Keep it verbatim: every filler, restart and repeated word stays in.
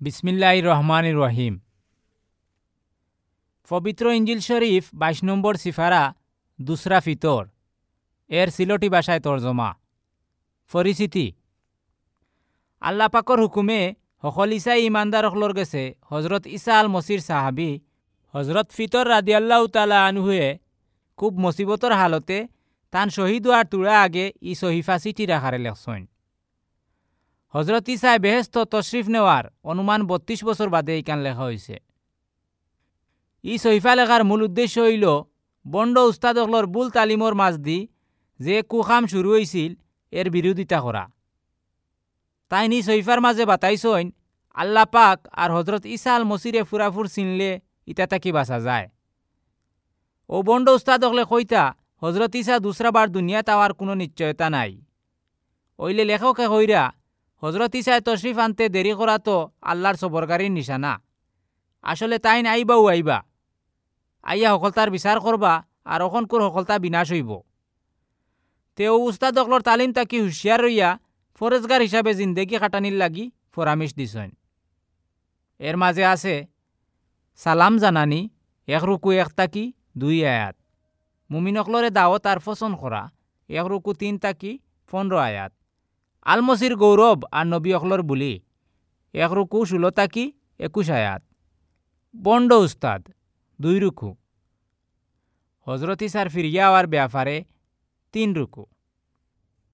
বিসমিল্লাহির রহমানির রহিম। পবিত্র ইঞ্জিল শরীফ বাইশ নম্বর সিফারা দুসরা ফিতর এর সিলটি ভাষায় তর্জমা। পরিচিতি। আল্লাহ পাকর হুকুমে সকল ইসাই ইমানদার অকলর গেছে হজরত ইসা আল মসির সাহাবি হজরত ফিতর রাদিয়াল্লাহু তাআলা আনহুয়ে খুব মুসিবতর হালতে তান শহীদ হওয়ার তুড়া আগে ই সহিফা চিঠি রাখারে লেখছেন। হজরত ইসায় বেহেস্ত তশরিফ নেওয়ার অনুমান বত্রিশ বছর বাদে এইখান লেখা হয়েছে। ই সহিফা লেখার মূল উদ্দেশ্য হইল বন্ড উস্তাদ অকলর বুল তালিমর মাঝ দি যে কুখাম শুরু হয়েছিল এর বিরোধিতা করা। তাই নি সহিফার মাঝে বাতাইছইন আল্লাহ পাক আর হজরত ইসা আল মসিরে ফুরাফুর চিনলে ইতা তাকি বাঁচা যায়। ও বন্ড উস্তাদ অকলে কইতা হজরত ইসা দুসরাবার দুনিয়াত আওয়ার কোনো নিশ্চয়তা নাই। ওইলে লেখকে কইরা হজরত ইসায় তশরিফ আনতে দেরি করা তো আল্লাহর সবরকারীর নিশানা। আসলে তাই আইবাও আইবা, আইয়া সকলতার বিচার করবা আর অখনকুর সকলতা বিনাশ হইব। তেও উস্তাদ অকলর তালিম তাকি হুঁশিয়ার রইয়া ফরেজগার হিসাবে জিন্দেগি খাটানির লাগি ফরামিশ দিছেন। এর মাঝে আছে সালাম জানানি এক রুকু এক তাকি দুই আয়াত, মুমিন অকলরে দাওয়াত আর পছন্দ করা এক রুকু তিন তাকি পনেরো আয়াত, আলমসির গৌরব আর নবী অকলর বুলি এক রুকু ষোলো তাকি একুশ আয়াত, বন্ড উস্তাদ দুই রুকু, হজরত ইসার ফিরিয়া আওয়ার ব্যাপারে তিন রুকু।